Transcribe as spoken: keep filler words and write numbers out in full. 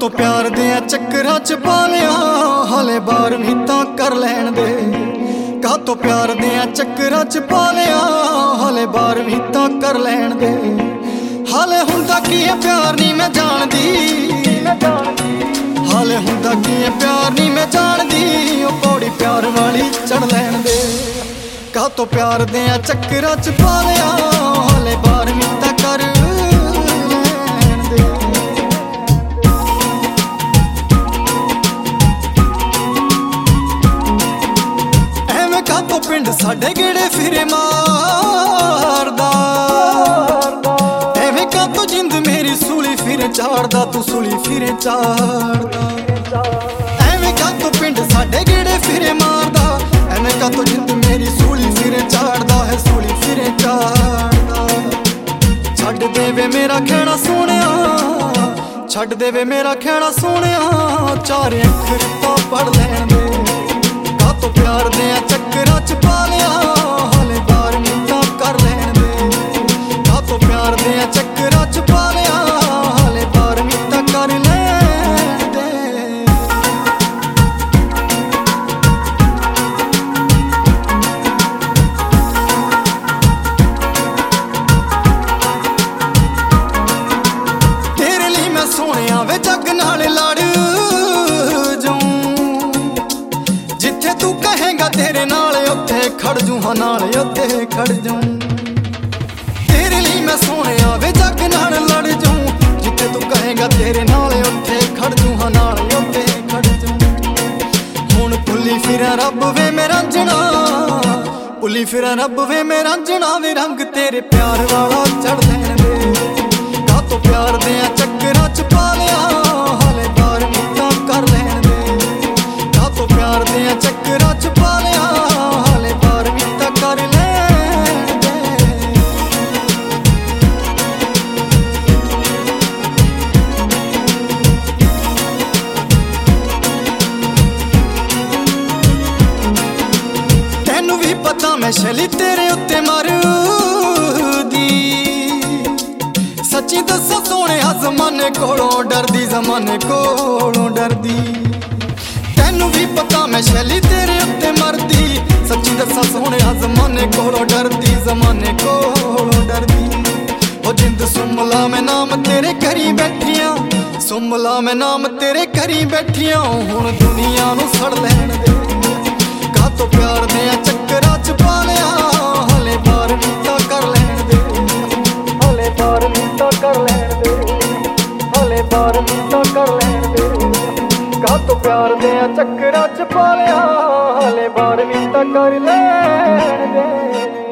ਕਾਤੋਂ प्यार दे ਚੱਕਰਾਂ ਚ ਪਾ ਲਿਆ ਹਲੇ ਬਾਰਵੀਂ ਤਾਂ ਕਰ ਲੈਣ ਦੇ ਕਾਤੋਂ प्यार दे ਚੱਕਰਾਂ ਚ ਪਾ ਲਿਆ ਹਲੇ ਬਾਰਵੀਂ ਤਾਂ ਕਰ ਲੈਣ ਦੇ ਹਾਲੇ ਹੁੰਦਾ ਕੀ ਹੈ ਪਿਆਰ ਨਹੀਂ ਮੈਂ ਜਾਣਦੀ ਹਾਲੇ ਹੁੰਦਾ ਕੀ ਹੈ ਪਿਆਰ ਨਹੀਂ ਮੈਂ ਜਾਣਦੀ ਉਹ ਪੌੜੀ ਪਿਆਰ ਵਾਲੀ ਚੜ ਲੈਣ ਦੇ ਕਾਤੋਂ प्यार दे ਚੱਕਰਾਂ ਚ ਪਾ ਲਿਆ ਹਲੇ ਬਾਰਵੀਂ ਤਾਂ ਕਰ पिंड साडे गेड़े फिरे मारदा एवें कातों जिंद मेरी सूली फिरे चाड़दा तू सूली फिरे चाड़दा एवें कातों पिंड साडे गेड़े फिरे मारदा एवें कातों जिंद मेरी सूली फिरे चाड़दा है सूली फिरे चाड़दा छड्ड दे वे मेरा कहना सोहणिया छड्ड दे वे मेरा कहना सोहणिया चार अखर तां पढ़ लैण दे कातों प्यार दे ਚੱਕਰਾਂ ਚ ਪਾ ਲਿਆ ਹਲੇ ਬਾਰਵੀਂ ਤਾਂ ਕਰ ਲੈਣ ਦੇ ਕਾਤੋਂ प्यार दे ਚੱਕਰਾਂ ਚ ਪਾ ਲਿਆ ਹਲੇ ਬਾਰਵੀਂ ਤਾਂ ਕਰ ਲੈਣ ਦੇ ਤੇਰੇ ਲਈ ਮੈਂ ਸੋਹਣਿਆ ਵੇ ਜੱਗ ਨਾਲ ਲੜ ਤੂੰ ਕਹੇਗਾ तेरे नाल उत्थे खड़ जू हाँ नाल उत्थे खड़ जू तेरे लिए मैं सोहणिया वे जग नाल लड़ जू जिथे तू कहेगा तेरे नाल उत्थे खड़ जू हाँ नाल उत्थे खड़ जू हुण भुल्ली फिरां रब वे मेरा जना भुल्ली फिरां रब वे मेरा जना वे रंग तेरे प्यार वाला चढ़ लैण दे कातों प्यार दे ਚੱਕਰਾਂ ਚ पा लिया हाले बारवीं तां कर लैण दे कातों प्यार दे ਚੱਕਰਾਂ ਚ पा लिया हाले बारवीं तां कर लैण दे तैनू भी पता मैं शैली तेरे उत्ते मरदी सच्ची दस्सां सोहणिया ज़माने कोलों डरदी ज़माने कोलों डरदी तैनू भी पता मैं शैली तेरे उत्ते मरदी सच्ची दस्सां सोहणिया ज़माने कोलों डरदी ज़माने कोलों डरदी ओ जिंद सुमला मैं नाम तेरे करी बैठियां सुमला मैं नाम तेरे करी बैठियां हुण दुनिया नू सड़ लैण दे कातों प्यार दे ਚੱਕਰਾਂ ਚ पा लिया हले बारवीं तां कर लैण दे हले बारवीं तां कर लैण दे हले बारवीं तां कर लैण दे कातों प्यार दे ਚੱਕਰਾਂ ਚ पा लिया हले बारवीं तां कर लैण दे।